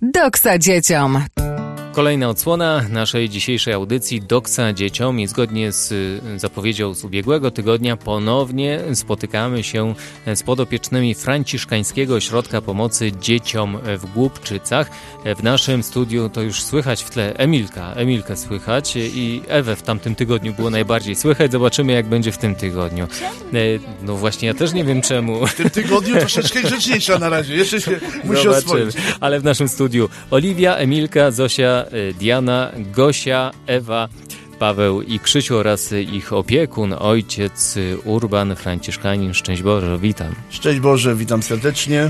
Doksa dzieciom. Kolejna odsłona naszej dzisiejszej audycji Doksa dzieciom i zgodnie z zapowiedzią z ubiegłego tygodnia ponownie spotykamy się z podopiecznymi Franciszkańskiego Ośrodka Pomocy Dzieciom w Głubczycach. W naszym studiu to już słychać w tle Emilkę słychać i Ewę w tamtym tygodniu było najbardziej słychać. Zobaczymy, jak będzie w tym tygodniu. No właśnie, ja też nie wiem czemu. W tym tygodniu troszeczkę grzeczniejsza na razie, jeszcze się musi oswoić. Ale w naszym studiu Oliwia, Emilka, Zosia, Diana, Gosia, Ewa, Paweł i Krzysiu oraz ich opiekun, ojciec Urban, franciszkanin. Szczęść Boże, witam. Szczęść Boże, witam serdecznie.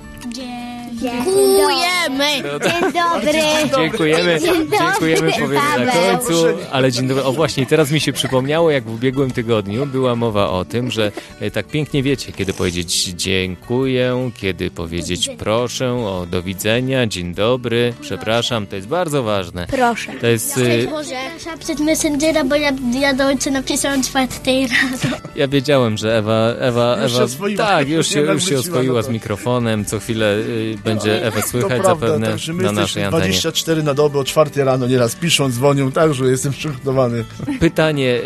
Dziękujemy! Dzień dobry! Dziękujemy, powiemy na końcu, ale dzień dobry. O właśnie, teraz mi się przypomniało, jak w ubiegłym tygodniu była mowa o tym, że tak pięknie wiecie, kiedy powiedzieć dziękuję, kiedy powiedzieć proszę, o do widzenia, dzień dobry, przepraszam, to jest bardzo ważne. Proszę. To jest... Może przez Messengera, bo ja do ojca napisałem 4 rano. Ja wiedziałem, że Ewa Już się oswoiła. tak, już się wróciła oswoiła na z to. mikrofonem, co chwilę będzie Ewę słychać To prawda, zapewne także my na naszej jesteśmy antenie. 24 na dobę, o 4 rano nieraz piszą, dzwonią, także jestem przygotowany. Pytanie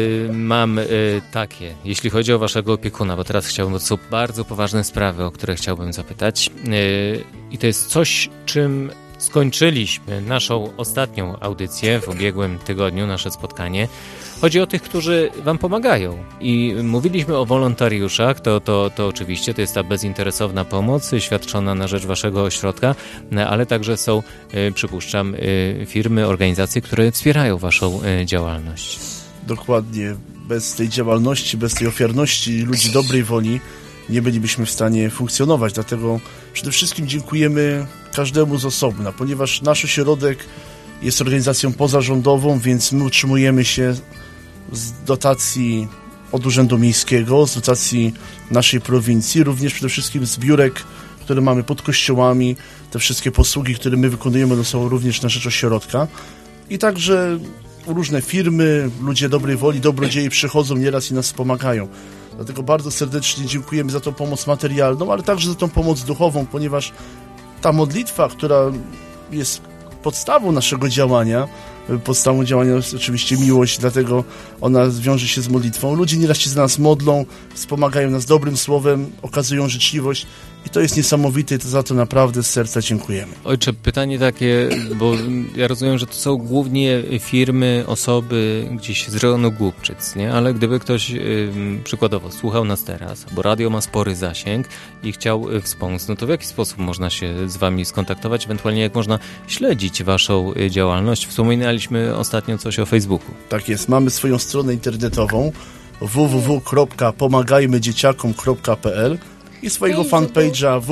mam takie, jeśli chodzi o waszego opiekuna, bo teraz chciałbym, bo to są bardzo poważne sprawy, o które chciałbym zapytać. I to jest coś, czym skończyliśmy naszą ostatnią audycję w ubiegłym tygodniu, nasze spotkanie. Chodzi o tych, którzy wam pomagają. I mówiliśmy o wolontariuszach, to oczywiście to jest ta bezinteresowna pomoc świadczona na rzecz waszego ośrodka, ale także są, przypuszczam, firmy, organizacje, które wspierają waszą działalność. Dokładnie. Bez tej działalności, bez tej ofiarności ludzi dobrej woli nie bylibyśmy w stanie funkcjonować. Dlatego przede wszystkim dziękujemy każdemu z osobna, ponieważ nasz ośrodek jest organizacją pozarządową, więc my utrzymujemy się z dotacji od Urzędu Miejskiego, z dotacji naszej prowincji, również przede wszystkim z biurek, które mamy pod kościołami. Te wszystkie posługi, które my wykonujemy, to są również na rzecz ośrodka. I także różne firmy, ludzie dobrej woli, dobrodzieje przychodzą nieraz i nas wspomagają. Dlatego bardzo serdecznie dziękujemy za tą pomoc materialną, ale także za tą pomoc duchową, ponieważ ta modlitwa, która jest podstawą naszego działania, podstawą działania jest oczywiście miłość, dlatego ona wiąże się z modlitwą. Ludzie nieraz się za nas modlą, wspomagają nas dobrym słowem, okazują życzliwość i to jest niesamowite i to za to naprawdę z serca dziękujemy. Ojcze, pytanie takie, bo ja rozumiem, że to są głównie firmy, osoby gdzieś z rejonu Głubczyc, nie? Ale gdyby ktoś przykładowo słuchał nas teraz, bo radio ma spory zasięg i chciał wspomóc, no to w jaki sposób można się z wami skontaktować, ewentualnie jak można śledzić waszą działalność? Wspominaliśmy ostatnio coś o Facebooku. Tak jest, mamy swoją stronę internetową www.pomagajmydzieciakom.pl i swojego fanpage'a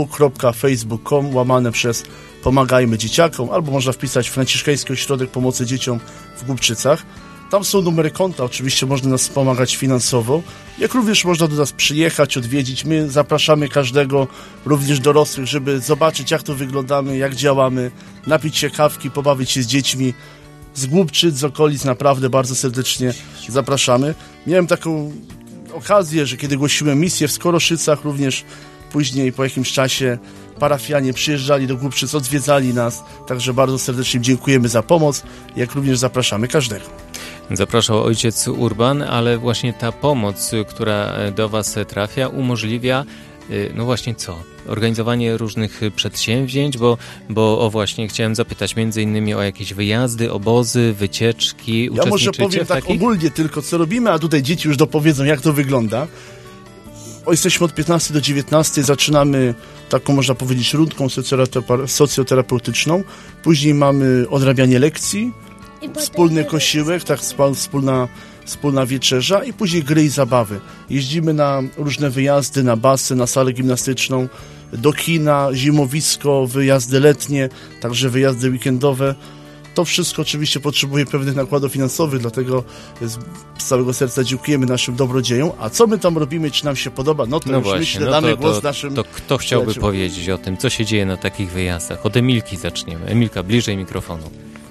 www.facebook.com/Pomagajmy Dzieciakom, albo można wpisać Franciszkański Ośrodek Pomocy Dzieciom w Głubczycach. Tam są numery konta, oczywiście można nas wspomagać finansowo, jak również można do nas przyjechać, odwiedzić. My zapraszamy każdego, również dorosłych, żeby zobaczyć, jak to wyglądamy, jak działamy, napić się kawki, pobawić się z dziećmi. Z Głubczyc, z okolic naprawdę bardzo serdecznie zapraszamy. Miałem taką okazję, że kiedy głosiłem misję w Skoroszycach, również później po jakimś czasie parafianie przyjeżdżali do Głubczyc, odwiedzali nas, także bardzo serdecznie dziękujemy za pomoc, jak również zapraszamy każdego. Zapraszał ojciec Urban, ale właśnie ta pomoc, która do was trafia, umożliwia no właśnie co? Organizowanie różnych przedsięwzięć, bo o właśnie chciałem zapytać między innymi o jakieś wyjazdy, obozy, wycieczki. Ja może powiem tak ogólnie tylko, co robimy, a tutaj dzieci już dopowiedzą, jak to wygląda. Jesteśmy od 15 do 19, zaczynamy taką, można powiedzieć, rundką socjoterapeutyczną. Później mamy odrabianie lekcji, wspólny kosiłek, tak, wspólna wieczerza i później gry i zabawy. Jeździmy na różne wyjazdy, na basen, na salę gimnastyczną, do kina, zimowisko, wyjazdy letnie, także wyjazdy weekendowe. To wszystko oczywiście potrzebuje pewnych nakładów finansowych, dlatego z całego serca dziękujemy naszym dobrodziejom. A co my tam robimy, czy nam się podoba, no to już właśnie, myślę, damy głos naszym... To kto chciałby powiedzieć o tym, co się dzieje na takich wyjazdach? Od Emilki zaczniemy. Emilka, bliżej mikrofonu.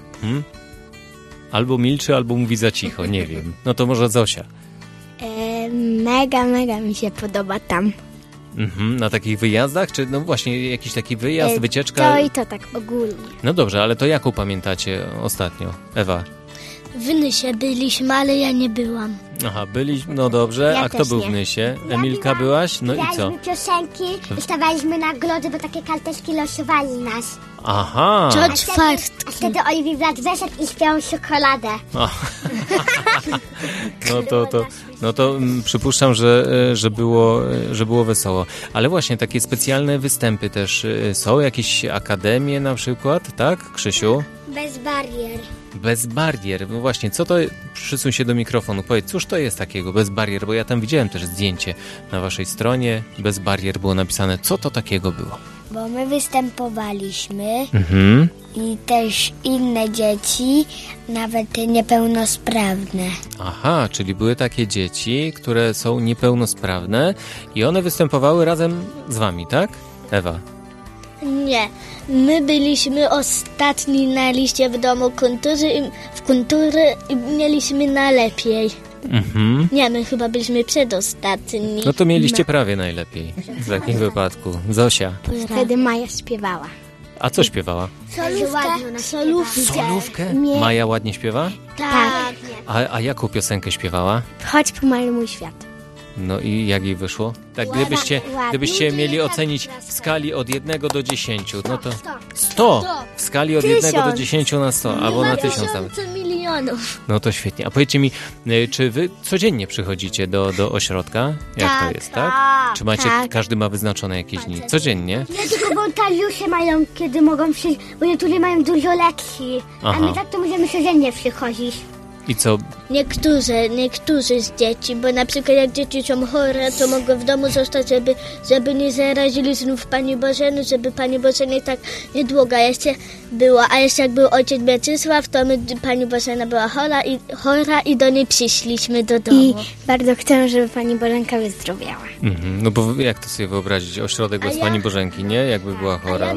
Albo milczy, albo mówi za cicho, nie wiem. No to może Zosia. Mega mi się podoba tam. Na takich wyjazdach? Czy no właśnie jakiś taki wyjazd, wycieczka? To i to tak ogólnie. No dobrze, ale to jaką pamiętacie ostatnio? Ewa? W Nysie byliśmy, ale ja nie byłam. Aha, byliśmy, no dobrze. Ja A kto też był nie. w Nysie? Emilka byłaś? No i co? Graliśmy piosenki, wystawaliśmy nagrody, bo takie karteczki losowali nas. Aha! Co A czwartki. wtedy Oliwii brat wyszedł i śpiewał czekoladę. No to przypuszczam, że było wesoło. Ale właśnie takie specjalne występy też są? Jakieś akademie na przykład, tak, Krzysiu? Bez barier. Bez barier. No właśnie, co to... Przysuń się do mikrofonu. Powiedz, cóż to jest takiego bez barier? Bo ja tam widziałem też zdjęcie na waszej stronie. Bez barier było napisane. Co to takiego było? Bo my występowaliśmy Mhm. i też inne dzieci, nawet niepełnosprawne. Aha, czyli były takie dzieci, które są niepełnosprawne i one występowały razem z wami, tak? Ewa. Nie, my byliśmy ostatni na liście w Domu Kultury i mieliśmy najlepiej. Mhm. Nie, my chyba byliśmy przedostatni. No to mieliście prawie najlepiej w takim wypadku. Zosia. Wtedy Maja śpiewała. A co śpiewała? Solówkę? Maja ładnie śpiewa? Tak. A jaką piosenkę śpiewała? Chodź pomaluj mój świat. No i jak jej wyszło? Tak, gdybyście mieli ocenić w skali od 1 do 10, no to 100! W skali od 1 do 10 na 100, albo na 1000 nawet. 1000 milionów. No to świetnie. A powiedzcie mi, czy wy codziennie przychodzicie do ośrodka? Jak to jest, tak? Czy macie, każdy ma wyznaczone jakieś dni? Codziennie? Nie, tylko wolontariusze mają, kiedy mogą przyjść, bo niektórzy mają dużo lekcji. Aha. A my tak to możemy codziennie przychodzić. I co? Niektórzy z dzieci, bo na przykład jak dzieci są chore, to mogą w domu zostać, żeby nie zarazili znów Pani Bożeny, żeby Pani Bożena tak niedługo jeszcze była. A jeszcze jak był ojciec Mieczysław, to Pani Bożena była chora i do niej przyszliśmy do domu. I bardzo chcę, żeby Pani Bożenka wyzdrowiała. Mhm. No bo jak to sobie wyobrazić? Ośrodek bez Pani Bożenki, nie? Jakby była chora.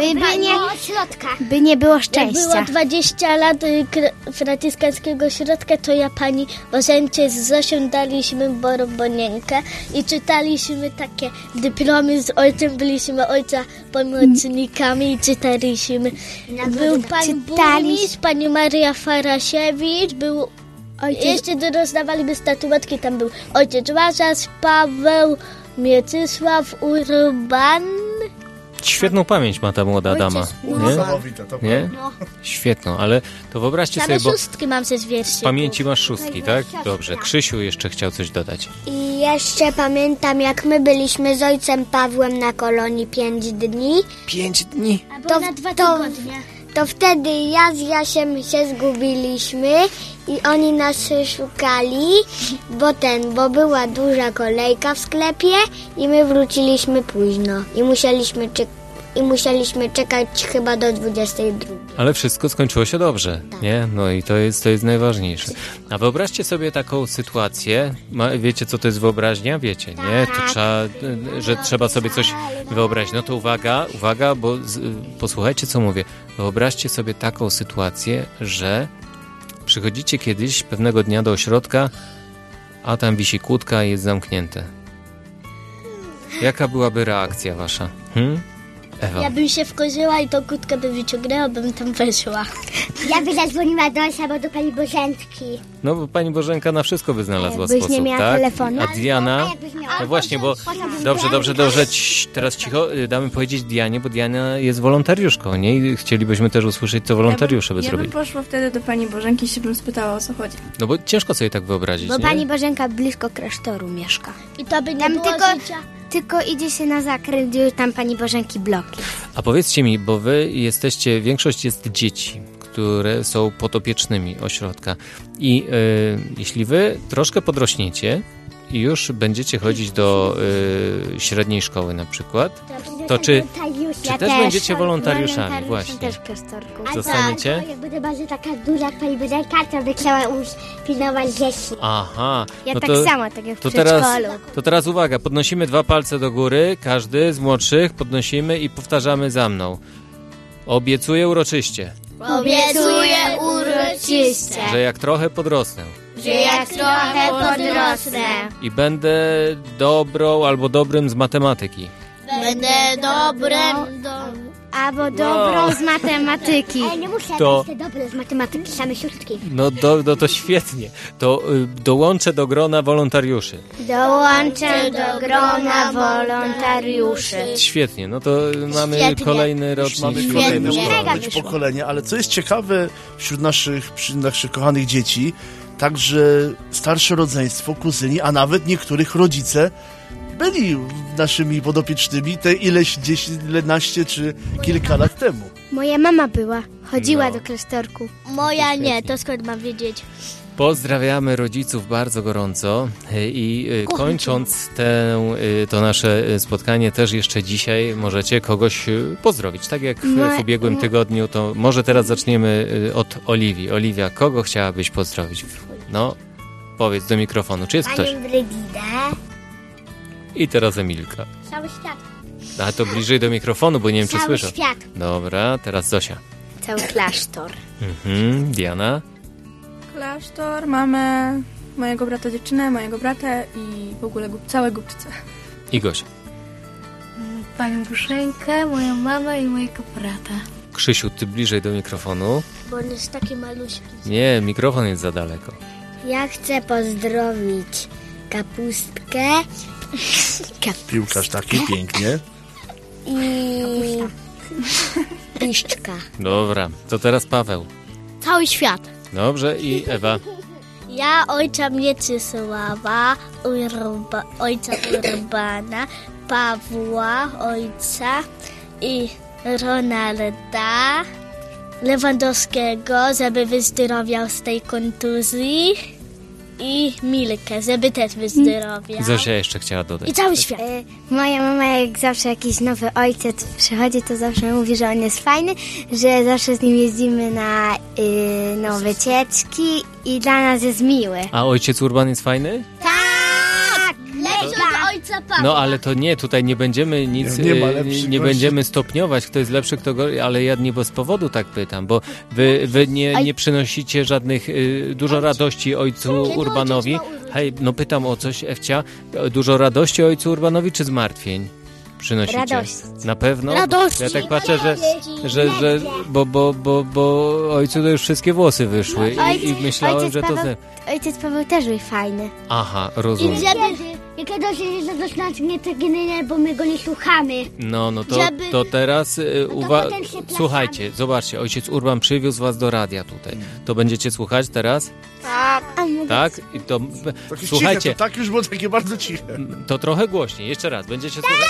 By nie było Jak było szczęścia. 20 lat franciszkańskiego środka, to ja Pani Bożence z Zosią daliśmy borobonienkę i czytaliśmy takie dyplomy z ojcem, byliśmy ojca pomocnikami i czytaliśmy. Był Pan Burmistrz, Pani Maria Farasiewicz, był jeszcze rozdawaliby statuetki, tam był ojciec Łażas, Paweł, Mieczysław, Urban. Świetną pamięć ma ta młoda dama, nie? Niesamowite, to Nie? Świetną, ale to wyobraźcie Same sobie, bo szóstki mam ze zwierzchni. w pamięci masz szóstki, tak? Dobrze. Krzysiu jeszcze chciał coś dodać. I jeszcze pamiętam, jak my byliśmy z ojcem Pawłem na kolonii 5 dni. 5 dni? Albo na 2 tygodnie. To wtedy ja z Jasiem się zgubiliśmy i oni nas szukali, bo była duża kolejka w sklepie i my wróciliśmy późno i musieliśmy czekać chyba do 22. Ale wszystko skończyło się dobrze, nie? No i to jest najważniejsze. A wyobraźcie sobie taką sytuację, wiecie co to jest wyobraźnia? Wiecie, nie? To trzeba sobie coś wyobrazić. No to uwaga, bo posłuchajcie co mówię. Wyobraźcie sobie taką sytuację, że przychodzicie kiedyś pewnego dnia do ośrodka, a tam wisi kłódka i jest zamknięte. Jaka byłaby reakcja wasza? Ewa. Ja bym się wkurzyła i tą kłódkę by wyciągnęła, bym tam weszła. Ja by zadzwoniła do Osia albo do pani Bożentki. No bo pani Bożenka na wszystko by znalazła Byś sposób, nie miała tak? telefonu? A Diana? No właśnie, bo dobrze, teraz cicho, damy powiedzieć Dianie, bo Diana jest wolontariuszką, nie? I chcielibyśmy też usłyszeć, co wolontariusze by Ja zrobili. bym poszła wtedy do pani Bożenki i się bym spytała, o co chodzi. No bo ciężko sobie tak wyobrazić, Bo nie? pani Bożenka blisko klasztoru mieszka. I to by nie Tam było życia. tylko idzie się na zakręt, już tam pani Bożenki bloki. A powiedzcie mi, bo wy jesteście, większość jest dzieci, które są podopiecznymi ośrodka i jeśli wy troszkę podrośniecie i już będziecie chodzić do średniej szkoły na przykład, to czy też będziecie wolontariuszami? Właśnie. Też w klasztorku. Zostaniecie? Jak będzie bardzo taka duża jak pani Bożenka, to by chciała pilnować dzieci. Aha. Ja no tak to, samo, tak jak w to przedszkolu. teraz uwaga, podnosimy 2 palce do góry, każdy z młodszych podnosimy i powtarzamy za mną. Obiecuję uroczyście, Obiecuję uroczyście, że jak trochę podrosnę, że jak trochę podrosnę, i będę dobrą albo dobrym z matematyki. będę dobrym Albo dobrą z matematyki. Nie muszę, To- to dobre z matematyki, same środki. No to świetnie. To dołączę do grona wolontariuszy. Dołączę do grona wolontariuszy. Świetnie, no to mamy Świetnie. kolejny rocznik. Mamy Świetnie. kolejne Mega być pokolenia, ale co jest ciekawe wśród naszych kochanych dzieci, także starsze rodzeństwo, kuzyni, a nawet niektórych rodzice byli naszymi podopiecznymi te ileś 10, 11 czy kilka lat temu. Moja mama była, chodziła No. do klasztorku. Moja nie, to skąd mam wiedzieć? Pozdrawiamy rodziców bardzo gorąco i kończąc to nasze spotkanie też jeszcze dzisiaj możecie kogoś pozdrowić. Tak jak w ubiegłym tygodniu, to może teraz zaczniemy od Oliwii. Oliwia, kogo chciałabyś pozdrowić? No, powiedz do mikrofonu, czy jest ktoś? Panią Brygidę. I teraz Emilka. Cały świat. A to bliżej do mikrofonu, bo nie wiem, czy Cały słyszę. świat. Dobra, teraz Zosia. Cały klasztor. Diana. Klasztor, mamę, mojego brata dziewczynę, mojego brata i w ogóle całe Głubczyce. I Gosia. Panią Buszenkę, moją mamę i mojego brata. Krzysiu, ty bliżej do mikrofonu. Bo on jest taki maluśki. Nie, mikrofon jest za daleko. Ja chcę pozdrowić Kapustkę Piłkarz taki, pięknie. i Piszczka. Dobra, to teraz Paweł. Cały świat. Dobrze, i Ewa. Ja ojca Mieczysława, ojca Urbana, Pawła, ojca i Ronalda Lewandowskiego, żeby wyzdrowiał z tej kontuzji i Milkę, żeby też wyzdrowiał. Zosia jeszcze chciała dodać. I cały świat. Moja mama, jak zawsze jakiś nowy ojciec przychodzi, to zawsze mówi, że on jest fajny, że zawsze z nim jeździmy na wycieczki i dla nas jest miły. A ojciec Urban jest fajny? Lepszy od ojca Pawła. No ale to nie, tutaj nie będziemy nic, Nie ma lepszych nie gości. będziemy stopniować, kto jest lepszy, kto gorzej, ale ja nie bez powodu tak pytam, bo wy nie przynosicie żadnych, dużo radości ojcu Urbanowi. Hej, no pytam o coś, Ewcia, dużo radości ojcu Urbanowi czy zmartwień przynosicie? Radości. Na pewno? Radości. Ja tak patrzę, że bo ojcu to już wszystkie włosy wyszły i myślałem, że to... Ojciec Paweł też był fajny. Aha, rozumiem. Jak dość nas nie nie, bo my go nie słuchamy. No Żeby- to teraz potem się słuchajcie, zobaczcie, ojciec Urban przywiózł was do radia tutaj. To będziecie słuchać teraz? Tak? I to, Takie słuchajcie, ciche, to tak już było takie bardzo ciche. to trochę głośniej, jeszcze raz, będziecie słuchać?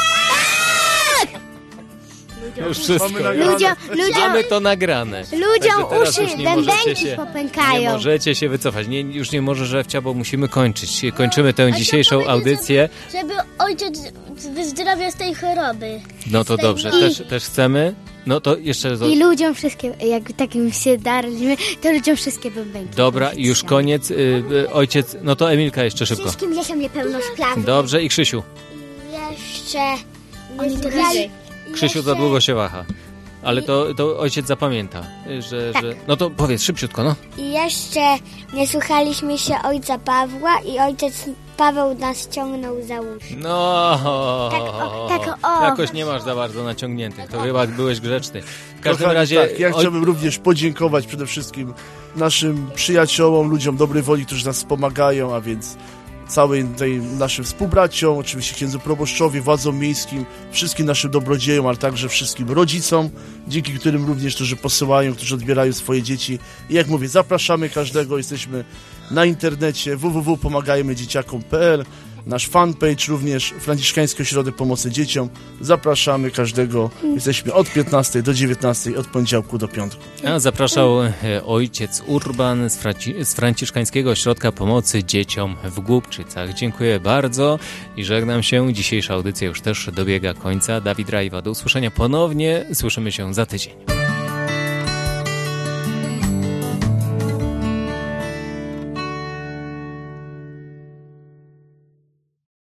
Już wszystko. Mamy nagrane. Mamy to nagrane. Ludziom Także teraz uszy, już nie możecie bębenki się- popękają. Nie możecie się wycofać. Już nie może Żewcia, bo musimy kończyć. Kończymy tę dzisiejszą audycję. Żeby ojciec wyzdrowiał z tej choroby. No to dobrze, też chcemy. No to jeszcze... I ludziom wszystkie, jak takim się darliśmy, to ludziom wszystkie bębenki. Dobra, i już koniec. Ojciec, no to Emilka jeszcze szybko. Wszystkim dzieciom niepełnosprawnym. Dobrze, i Krzysiu. Jeszcze... Oni to wyżej. Krzysiu za długo się waha. Ale to ojciec zapamięta, że... No to powiedz szybciutko, no. I jeszcze nie słuchaliśmy się ojca Pawła i ojciec Paweł nas ciągnął za uszy. No, o. jakoś nie masz za bardzo naciągniętych. To chyba byłeś grzeczny. W każdym Kochani, razie... tak, ja chciałbym również podziękować przede wszystkim naszym przyjaciołom, ludziom dobrej woli, którzy nas wspomagają, a więc całym naszym współbraciom, oczywiście księdzu proboszczowi, władzom miejskim, wszystkim naszym dobrodziejom, ale także wszystkim rodzicom, dzięki którym również, którzy posyłają, którzy odbierają swoje dzieci. I jak mówię, zapraszamy każdego, jesteśmy na internecie www.pomagajmydzieciakom.pl, nasz fanpage również, Franciszkański Ośrodek Pomocy Dzieciom. Zapraszamy każdego, jesteśmy od 15 do 19, od poniedziałku do piątku. A zapraszał ojciec Urban z Franciszkańskiego Ośrodka Pomocy Dzieciom w Głubczycach. Dziękuję bardzo i żegnam się. Dzisiejsza audycja już też dobiega końca. Dawid Rajwa, do usłyszenia ponownie. Słyszymy się za tydzień.